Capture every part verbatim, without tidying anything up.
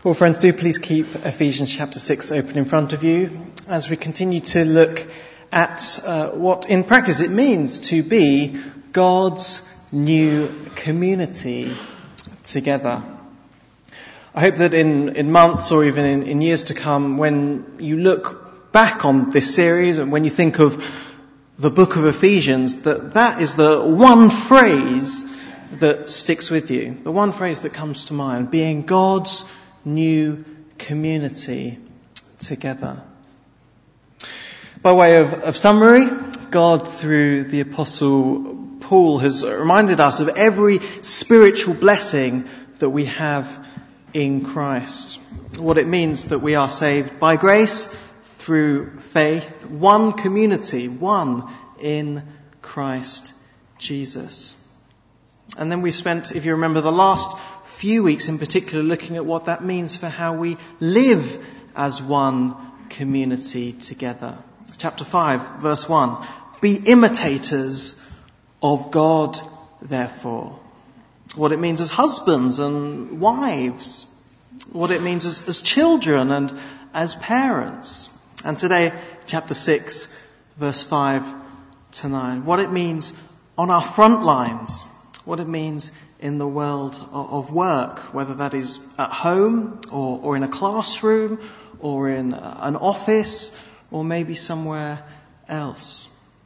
Well, friends, do please keep Ephesians chapter six open in front of you as we continue to look at uh, what in practice it means to be God's new community together. I hope that in, in months or even in, in years to come, when you look back on this series and when you think of the book of Ephesians, that that is the one phrase that sticks with you, the one phrase that comes to mind, being God's new community together. By way of, of summary, God, through the Apostle Paul, has reminded us of every spiritual blessing that we have in Christ. What it means that we are saved by grace through faith, one community, one in Christ Jesus. And then we spent, if you remember, the last few weeks in particular looking at what that means for how we live as one community together. Chapter five, verse one. Be imitators of God, therefore. What it means as husbands and wives. What it means as, as children and as parents. And today, chapter six, verse five to nine. What it means on our front lines. What it means in the world of work, whether that is at home or, or in a classroom or in an office or maybe somewhere else.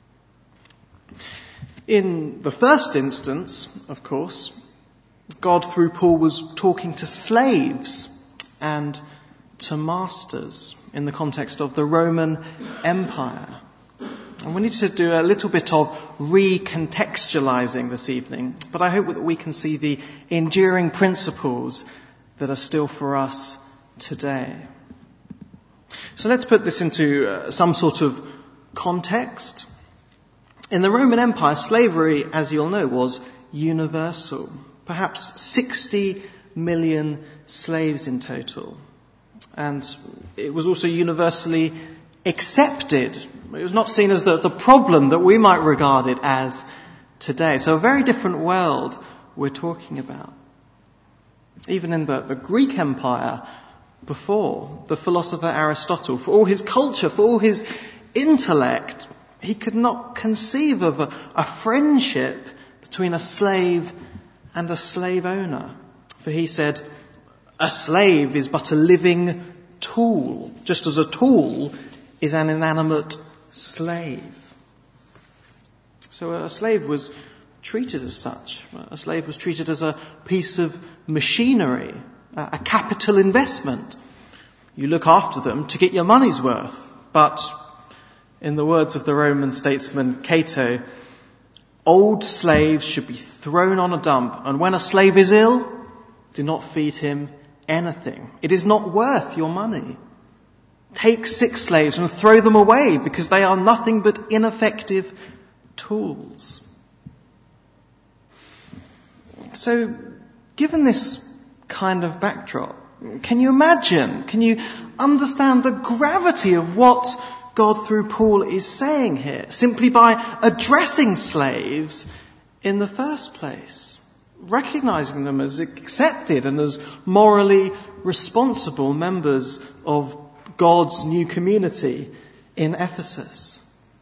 In the first instance, of course, God through Paul was talking to slaves and to masters in the context of the Roman Empire. And we need to do a little bit of recontextualizing this evening, but I hope that we can see the enduring principles that are still for us today. So let's put this into uh, some sort of context. In the Roman Empire, slavery, as you'll know, was universal. Perhaps sixty million slaves in total. And it was also universally accepted. It was not seen as the, the problem that we might regard it as today. So a very different world we're talking about. Even in the, the Greek Empire before, the philosopher Aristotle, for all his culture, for all his intellect, he could not conceive of a, a friendship between a slave and a slave owner. For he said, a slave is but a living tool, just as a tool is an inanimate slave. So a slave was treated as such. A slave was treated as a piece of machinery, a capital investment. You look after them to get your money's worth. But in the words of the Roman statesman Cato, old slaves should be thrown on a dump, and when a slave is ill, do not feed him anything. It is not worth your money. Take sick slaves and throw them away because they are nothing but ineffective tools. So, given this kind of backdrop, can you imagine, can you understand the gravity of what God through Paul is saying here, simply by addressing slaves in the first place, recognizing them as accepted and as morally responsible members of God's new community in Ephesus?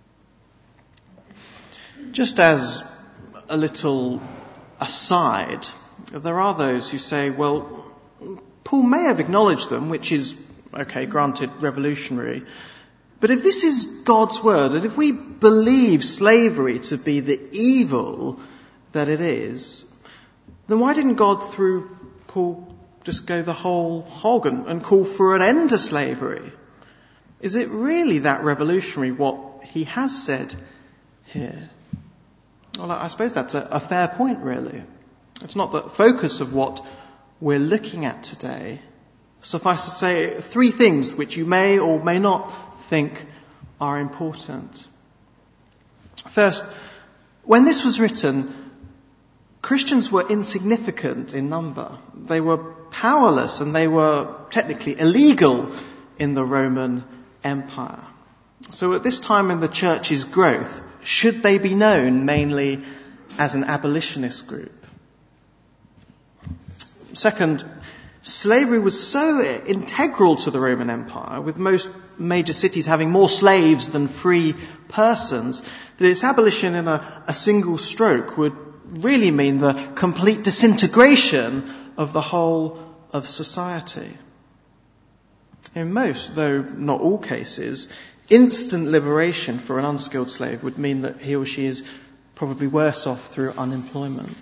Just as a little aside, there are those who say, well, Paul may have acknowledged them, which is, okay, granted, revolutionary. But if this is God's word, and if we believe slavery to be the evil that it is, then why didn't God through Paul just go the whole hog and, and call for an end to slavery? Is it really that revolutionary what he has said here? Well, I suppose that's a, a fair point, really. It's not the focus of what we're looking at today. Suffice to say, three things which you may or may not think are important. First, when this was written, Christians were insignificant in number. They were powerless and they were technically illegal in the Roman Empire. So at this time in the church's growth, should they be known mainly as an abolitionist group? Second, Slavery was so integral to the Roman Empire, with most major cities having more slaves than free persons, that its abolition in a, a single stroke would really mean the complete disintegration of the whole of society. In most, though not all cases, instant liberation for an unskilled slave would mean that he or she is probably worse off through unemployment.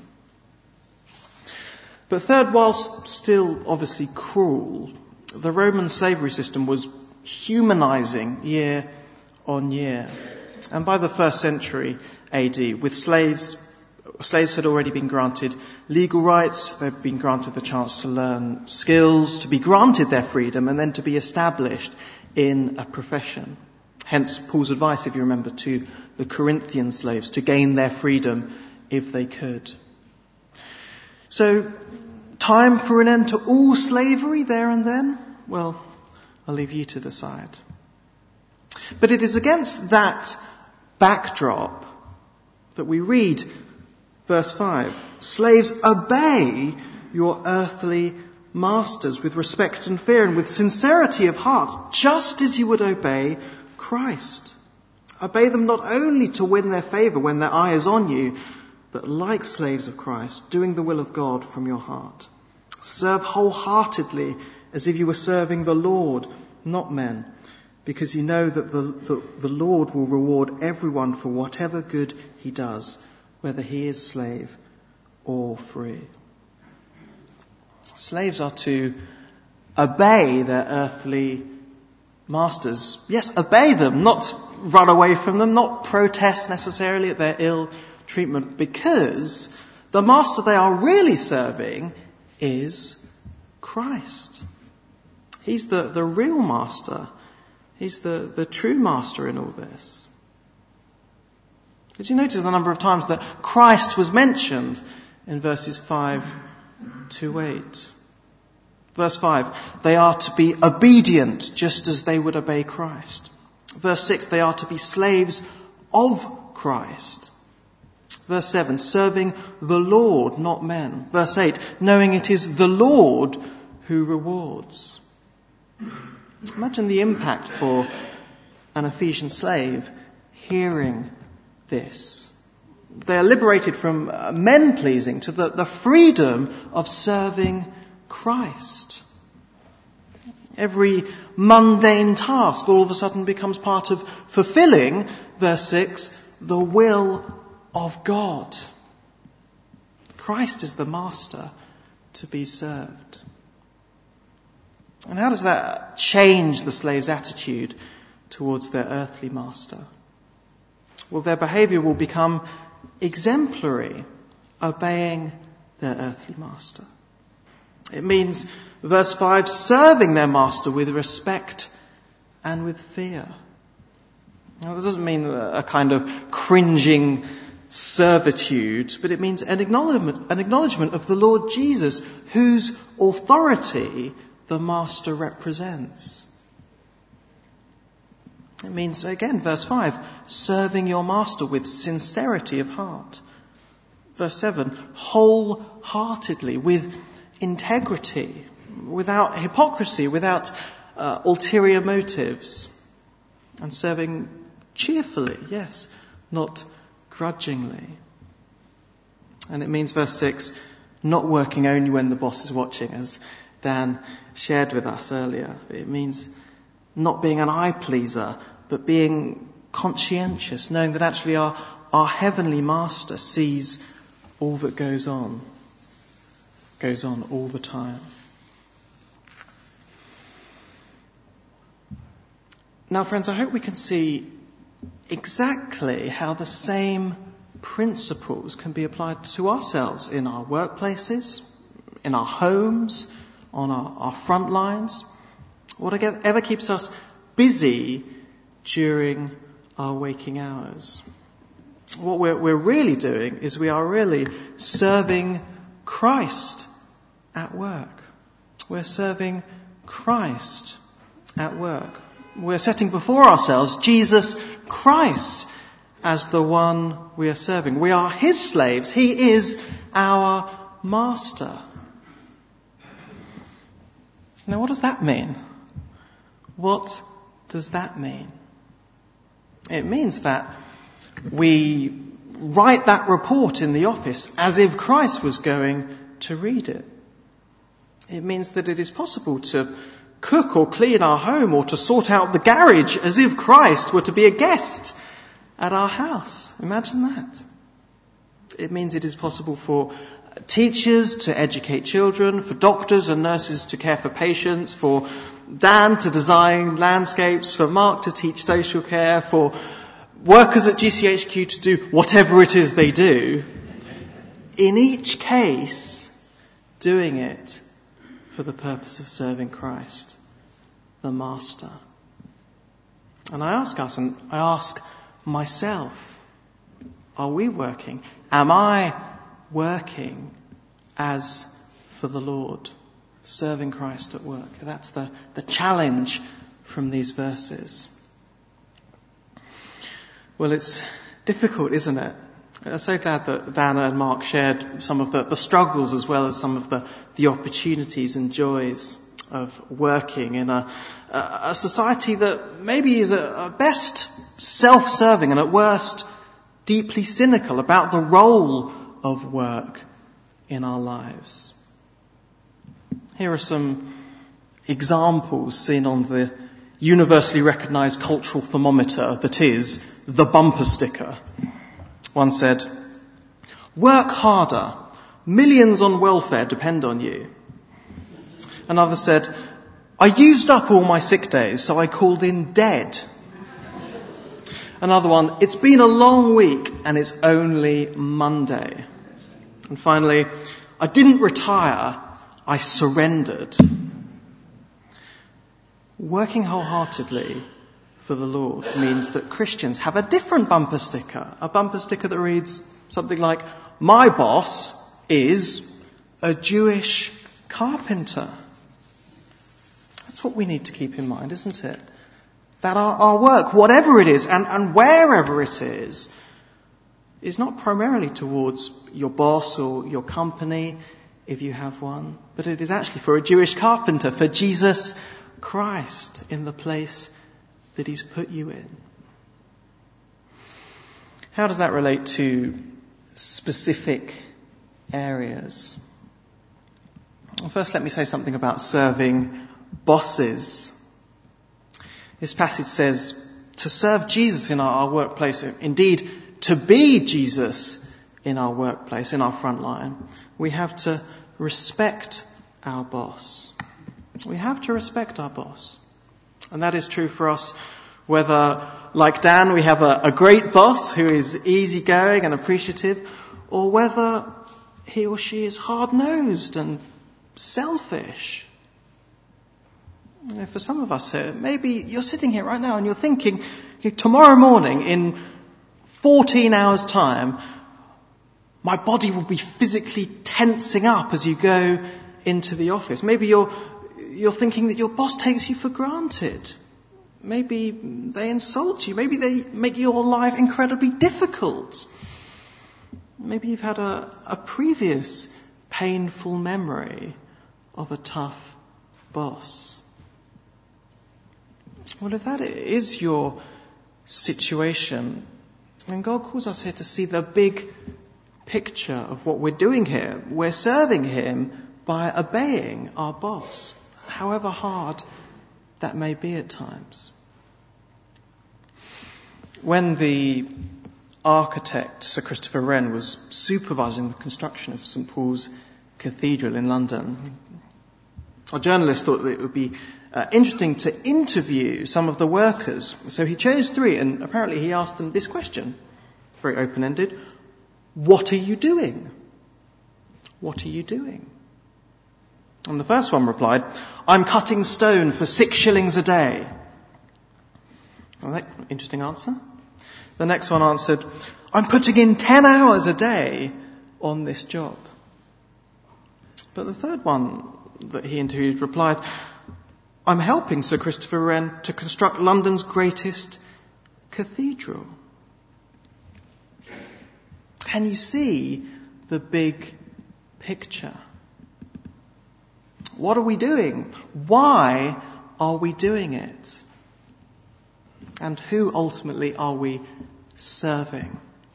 But third, whilst still obviously cruel, the Roman slavery system was humanizing year on year. And by the first century A D, with slaves, slaves had already been granted legal rights, they'd been granted the chance to learn skills, to be granted their freedom, and then to be established in a profession. Hence Paul's advice, if you remember, to the Corinthian slaves to gain their freedom if they could. So, time for an end to all slavery there and then? Well, I'll leave you to decide. But it is against that backdrop that we read verse five. Slaves, obey your earthly masters with respect and fear and with sincerity of heart, just as you would obey Christ. Obey them not only to win their favour when their eye is on you, but like slaves of Christ, doing the will of God from your heart. Serve wholeheartedly as if you were serving the Lord, not men, because you know that the, the, the Lord will reward everyone for whatever good he does, whether he is slave or free. Slaves are to obey their earthly masters. Yes, obey them, not run away from them, not protest necessarily at their ill treatment, because the master they are really serving is Christ. He's the, the real master. He's the, the true master in all this. Did you notice the number of times that Christ was mentioned in verses five to eight? Verse five, they are to be obedient just as they would obey Christ. Verse six, they are to be slaves of Christ. Verse seven, serving the Lord, not men. Verse eight, knowing it is the Lord who rewards. Imagine the impact for an Ephesian slave hearing this. They are liberated from men pleasing to the, the freedom of serving Christ. Every mundane task all of a sudden becomes part of fulfilling, verse six, the will of God. Christ is the master to be served. And how does that change the slave's attitude towards their earthly master? Well, their behaviour will become exemplary, obeying their earthly master. It means, verse five, serving their master with respect and with fear. Now, that doesn't mean a kind of cringing servitude, but it means an acknowledgement, an acknowledgement of the Lord Jesus, whose authority the master represents. It means, again, verse five, serving your master with sincerity of heart. Verse seven, wholeheartedly, with integrity, without hypocrisy, without uh, ulterior motives, and serving cheerfully, yes, not grudgingly. And it means, verse six, not working only when the boss is watching, as Dan shared with us earlier. It means not being an eye pleaser, but being conscientious, knowing that actually our, our heavenly master sees all that goes on, goes on all the time. Now, friends, I hope we can see exactly how the same principles can be applied to ourselves in our workplaces, in our homes, on our, our front lines, whatever keeps us busy during our waking hours. What we're, we're really doing is we are really serving Christ at work. We're serving Christ at work. We're setting before ourselves Jesus Christ as the one we are serving. We are his slaves. He is our master. Now, what does that mean? What does that mean? It means that we write that report in the office as if Christ was going to read it. It means that it is possible to cook or clean our home or to sort out the garage as if Christ were to be a guest at our house. Imagine that. It means it is possible for teachers to educate children, for doctors and nurses to care for patients, for Dan to design landscapes, for Mark to teach social care, for workers at G C H Q to do whatever it is they do. In each case, doing it for the purpose of serving Christ, the Master. And I ask us, and I ask myself, are we working? Am I working as for the Lord, serving Christ at work? That's the, the challenge from these verses. Well, it's difficult, isn't it? I'm so glad that Dana and Mark shared some of the, the struggles as well as some of the, the opportunities and joys of working in a, a society that maybe is at best self-serving and at worst deeply cynical about the role of work in our lives. Here are some examples seen on the universally recognised cultural thermometer that is the bumper sticker. One said, "Work harder. Millions on welfare depend on you." Another said, "I used up all my sick days, so I called in dead." Another one, "It's been a long week and it's only Monday." And finally, "I didn't retire, I surrendered." Working wholeheartedly for the Lord means that Christians have a different bumper sticker, a bumper sticker that reads something like, "My boss is a Jewish carpenter." That's what we need to keep in mind, isn't it? That our, our work, whatever it is and, and wherever it is, is not primarily towards your boss or your company, if you have one, but it is actually for a Jewish carpenter, for Jesus Christ in the place that he's put you in. How does that relate to specific areas? Well, first, let me say something about serving bosses. This passage says to serve Jesus in our, our workplace, indeed to be Jesus in our workplace, in our front line, we have to respect our boss. We have to respect our boss. And that is true for us whether, like Dan, we have a, a great boss who is easygoing and appreciative, or whether he or she is hard-nosed and selfish. You know, for some of us here, maybe you're sitting here right now and you're thinking, you know, tomorrow morning in fourteen hours' time, my body will be physically tensing up as you go into the office. Maybe you're you're thinking that your boss takes you for granted. Maybe they insult you. Maybe they make your life incredibly difficult. Maybe you've had a, a previous painful memory of a tough boss. Well, if that is your situation, then God calls us here to see the big picture of what we're doing here. We're serving him by obeying our boss, however hard that may be at times. When the architect, Sir Christopher Wren, was supervising the construction of St Paul's Cathedral in London, a journalist thought that it would be uh, interesting to interview some of the workers. So he chose three, and apparently he asked them this question, very open-ended: "What are you doing? What are you doing?" And the first one replied, "I'm cutting stone for six shillings a day." Well, that interesting answer. The next one answered, "I'm putting in ten hours a day on this job." But the third one that he interviewed replied, "I'm helping Sir Christopher Wren to construct London's greatest cathedral." Can you see the big picture? What are we doing? Why are we doing it? And who ultimately are we serving?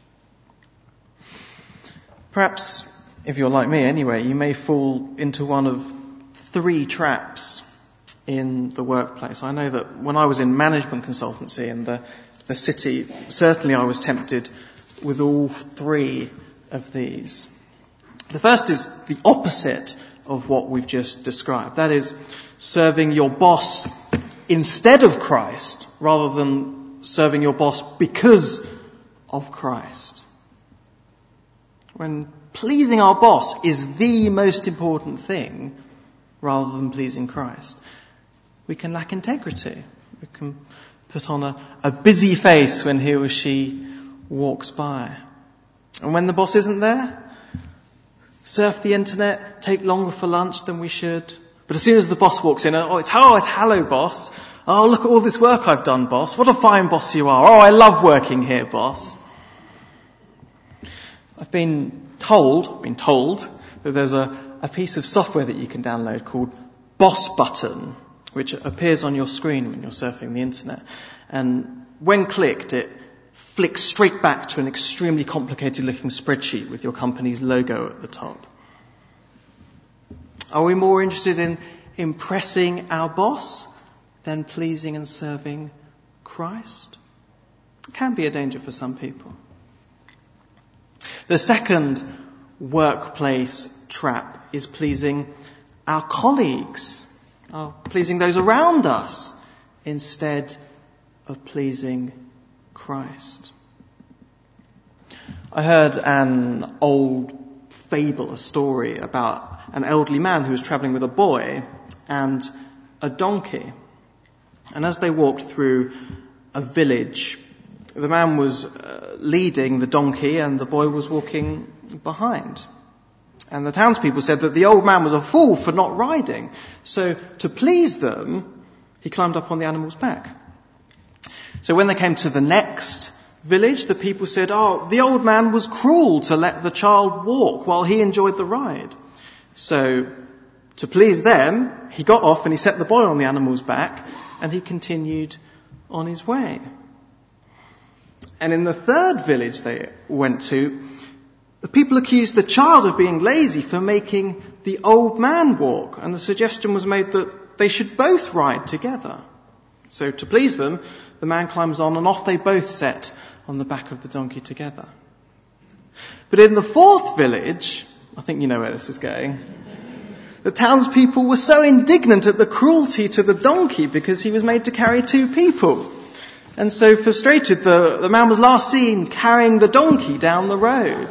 Perhaps, if you're like me anyway, you may fall into one of three traps in the workplace. I know that when I was in management consultancy in the, the city, certainly I was tempted with all three of these. The first is the opposite of what we've just described. That is, serving your boss instead of Christ, rather than serving your boss because of Christ. When pleasing our boss is the most important thing, rather than pleasing Christ, we can lack integrity. We can put on a, a busy face when he or she walks by. And when the boss isn't there, surf the internet, take longer for lunch than we should. But as soon as the boss walks in, oh, it's, oh, it's hello, boss. Oh, look at all this work I've done, boss. What a fine boss you are. Oh, I love working here, boss. I've been told, been told that there's a, a piece of software that you can download called Boss Button, which appears on your screen when you're surfing the internet. And when clicked, it flicks straight back to an extremely complicated looking spreadsheet with your company's logo at the top. Are we more interested in impressing our boss than pleasing and serving Christ? It can be a danger for some people. The second workplace trap is pleasing our colleagues, or pleasing those around us, instead of pleasing Christ. I heard an old fable, a story about an elderly man who was travelling with a boy and a donkey. And as they walked through a village, the man was uh, leading the donkey and the boy was walking behind. And the townspeople said that the old man was a fool for not riding. So to please them, he climbed up on the animal's back. So when they came to the next village, the people said, oh, the old man was cruel to let the child walk while he enjoyed the ride. So to please them, he got off and he set the boy on the animal's back and he continued on his way. And in the third village they went to, the people accused the child of being lazy for making the old man walk. And the suggestion was made that they should both ride together. So to please them, the man climbs on and off they both set on the back of the donkey together. But in the fourth village, I think you know where this is going, the townspeople were so indignant at the cruelty to the donkey because he was made to carry two people. And so frustrated, the, the man was last seen carrying the donkey down the road.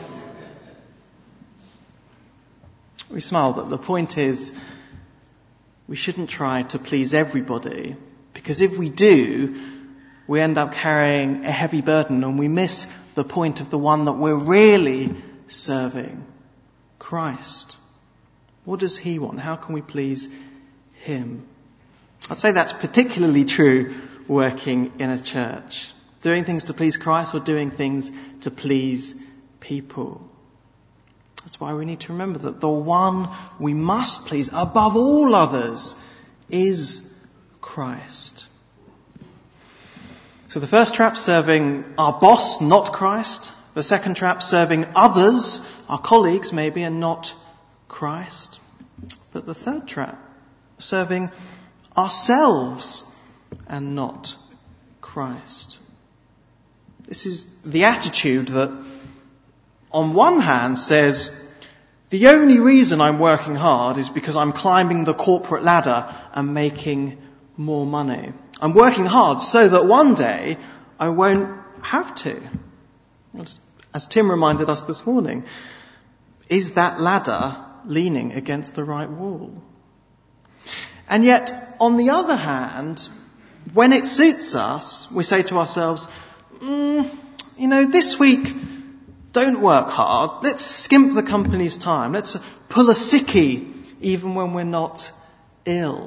We smile, but the point is, we shouldn't try to please everybody, because if we do, we end up carrying a heavy burden and we miss the point of the one that we're really serving, Christ. What does he want? How can we please him? I'd say that's particularly true working in a church. Doing things to please Christ or doing things to please people. That's why we need to remember that the one we must please above all others is Christ. So the first trap, serving our boss, not Christ. The second trap, serving others, our colleagues maybe, and not Christ. But the third trap, serving ourselves and not Christ. This is the attitude that on one hand says, the only reason I'm working hard is because I'm climbing the corporate ladder and making more money. I'm working hard so that one day I won't have to. As Tim reminded us this morning, is that ladder leaning against the right wall? And yet, on the other hand, when it suits us, we say to ourselves, mm, you know, this week, don't work hard. Let's skimp the company's time. Let's pull a sickie even when we're not ill.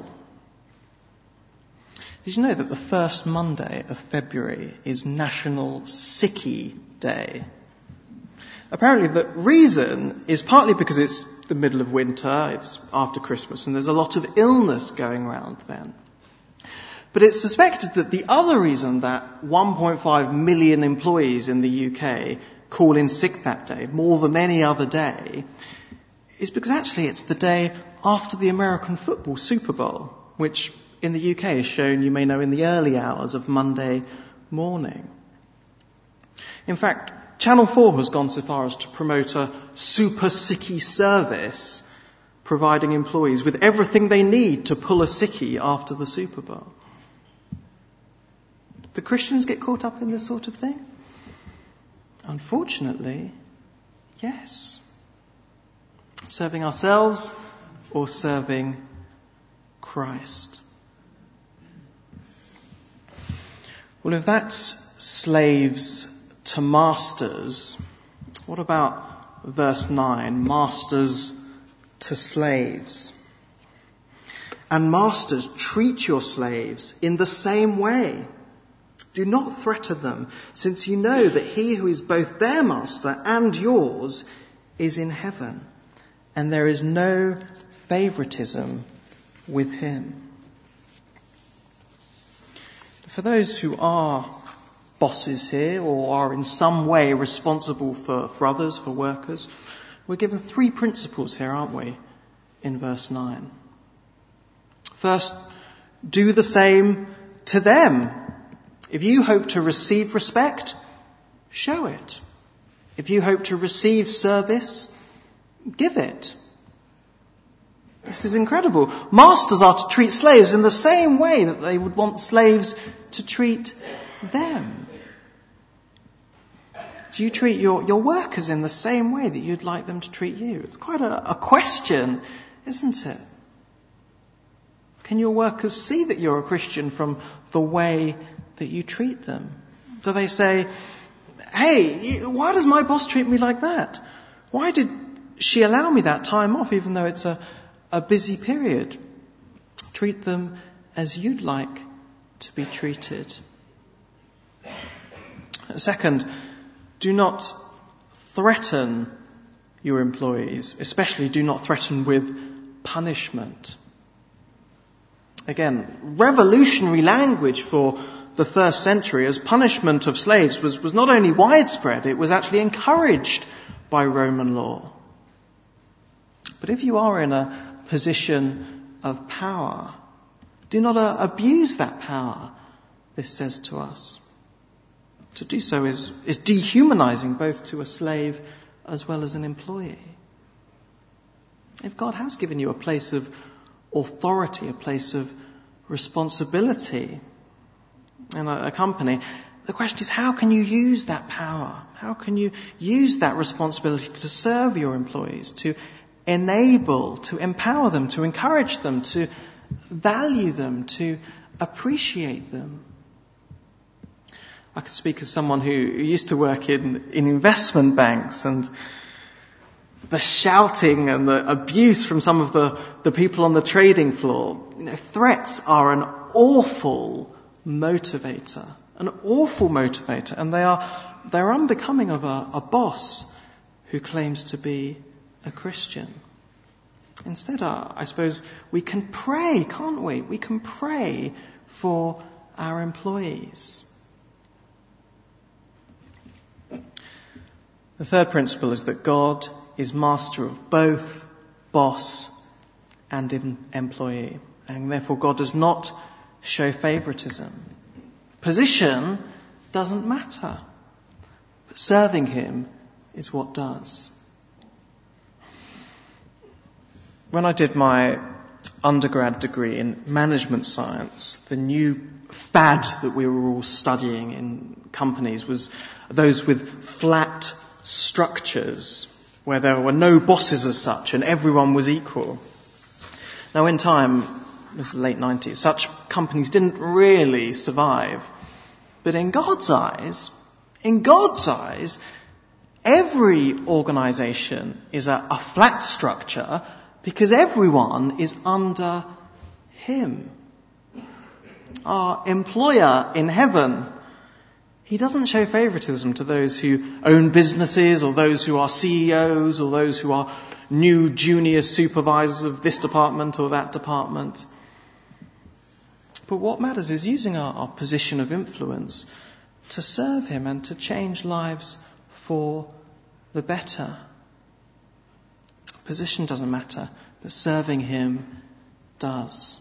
Did you know that the first Monday of February is National Sickie Day? Apparently the reason is partly because it's the middle of winter, it's after Christmas, and there's a lot of illness going around then. But it's suspected that the other reason that one point five million employees in the U K call in sick that day, more than any other day, is because actually it's the day after the American football Super Bowl, which in the U K is shown, you may know, in the early hours of Monday morning. In fact, Channel four has gone so far as to promote a super sickie service, providing employees with everything they need to pull a sickie after the Super Bowl. Do Christians get caught up in this sort of thing? Unfortunately, yes. Serving ourselves or serving Christ. Well, if that's slaves to masters, what about verse nine, masters to slaves? And masters, treat your slaves in the same way. Do not threaten them, since you know that he who is both their master and yours is in heaven, and there is no favoritism with him. For those who are bosses here or are in some way responsible for, for others, for workers, we're given three principles here, aren't we, in verse nine. First, do the same to them. If you hope to receive respect, show it. If you hope to receive service, give it. This is incredible. Masters are to treat slaves in the same way that they would want slaves to treat them. Do you treat your, your workers in the same way that you'd like them to treat you? It's quite a, a question, isn't it? Can your workers see that you're a Christian from the way that you treat them? Do they say, hey, why does my boss treat me like that? Why did she allow me that time off even though it's a, a busy period? Treat them as you'd like to be treated. Second, do not threaten your employees, especially do not threaten with punishment. Again, revolutionary language for the first century, as punishment of slaves was, was not only widespread, it was actually encouraged by Roman law. But if you are in a position of power, do not uh, abuse that power, this says to us. To do so is, is dehumanizing both to a slave as well as an employee. If God has given you a place of authority, a place of responsibility in a, a company, the question is, how can you use that power? How can you use that responsibility to serve your employees, to enable, to empower them, to encourage them, to value them, to appreciate them? I could speak as someone who used to work in, in investment banks, and the shouting and the abuse from some of the, the people on the trading floor. You know, threats are an awful motivator, an awful motivator, and they are they're unbecoming of a, a boss who claims to be a Christian. Instead, uh, I suppose we can pray, can't we? We can pray for our employees. The third principle is that God is master of both boss and em- employee, and therefore God does not show favoritism. Position doesn't matter, but serving him is what does. When I did my undergrad degree in management science, the new fad that we were all studying in companies was those with flat structures, where there were no bosses as such and everyone was equal. Now in time, it was the late nineties, such companies didn't really survive. But in God's eyes, in God's eyes, every organisation is a, a flat structure because everyone is under him. Our employer in heaven, He doesn't show favoritism to those who own businesses or those who are C E Os or those who are new junior supervisors of this department or that department. But what matters is using our, our position of influence to serve him and to change lives for the better. Position doesn't matter, but serving him does.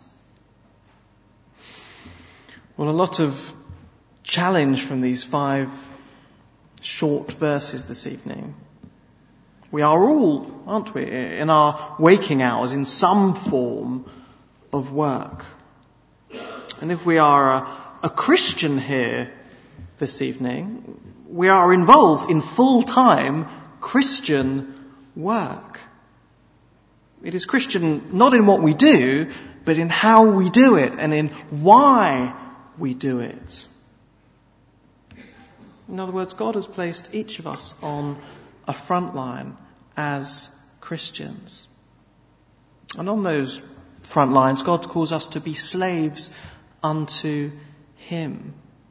Well, a lot of challenge from these five short verses this evening. We are all, aren't we, in our waking hours in some form of work. And if we are a, a Christian here this evening, we are involved in full-time Christian work. It is Christian not in what we do, but in how we do it and in why we do it. In other words, God has placed each of us on a front line as Christians. And on those front lines, God calls us to be slaves unto him,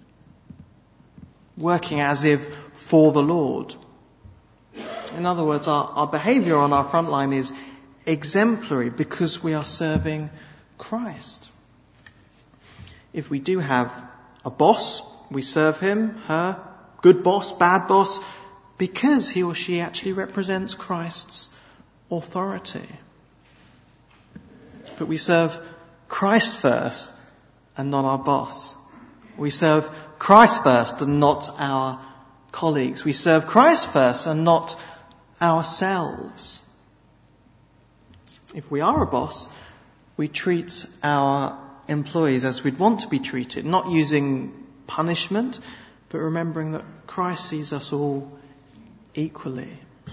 working as if for the Lord. In other words, our, our behaviour on our front line is exemplary because we are serving Christ. If we do have a boss, we serve him, her, good boss, bad boss, because he or she actually represents Christ's authority. But we serve Christ first and not our boss. We serve Christ first and not our colleagues. We serve Christ first and not ourselves. If we are a boss, we treat our employees as we'd want to be treated, not using punishment, but remembering that Christ sees us all equally.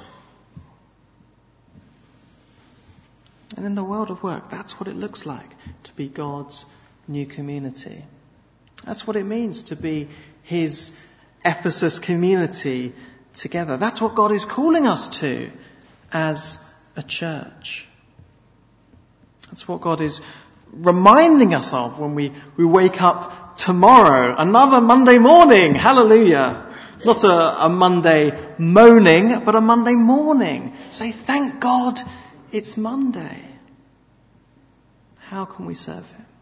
And in the world of work, that's what it looks like to be God's new community. That's what it means to be his Ephesus community together. That's what God is calling us to as a church. That's what God is reminding us of when we, we wake up tomorrow. Another Monday morning. Hallelujah. Not a, a Monday moaning, but a Monday morning. Say, thank God it's Monday. How can we serve him?